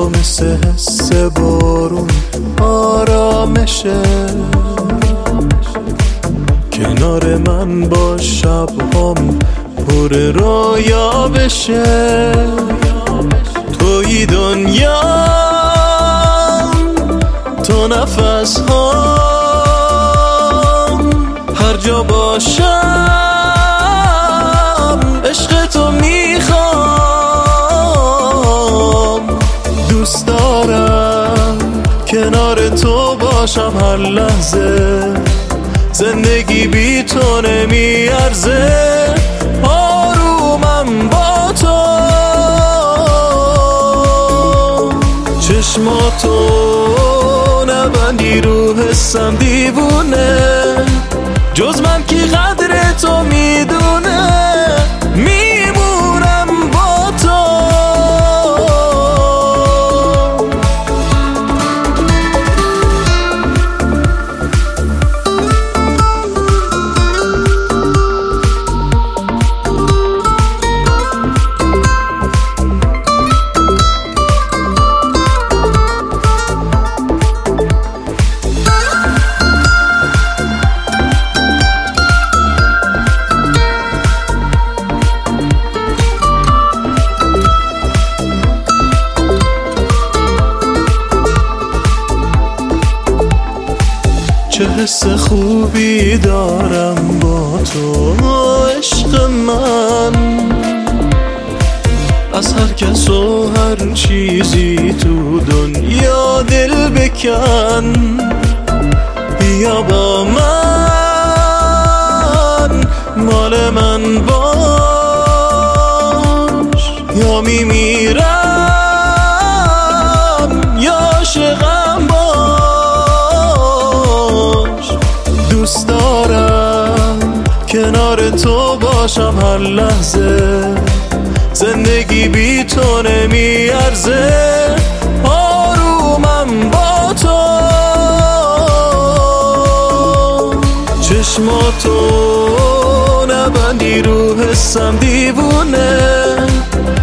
تو مثل حس بارون آرامشه، کنار من با شبهام پر رویا بشه. توی دنیا تو نفس هام، هر جا باشم عشق تو میخوام. دوست دارم کنار تو باشم هر لحظه، زندگی بی تو نمیارزه. آرومم با تو، چشماتو نبندی رو حسم دیوونه، جز من کی قدر تو میدونه. میمونم با تو. چه حس خوبی دارم با تو عشق من، از هر کس و هر چیزی تو دنیا دل بکن. بیا با من، مال من باش، یا میمیرم یا عاشقم باش. دوست دارم کنار تو باشم هر لحظه، زندگی بی تو نمیارزه. آرومم با تو، چشماتو نبندی رو حسم دیوونه،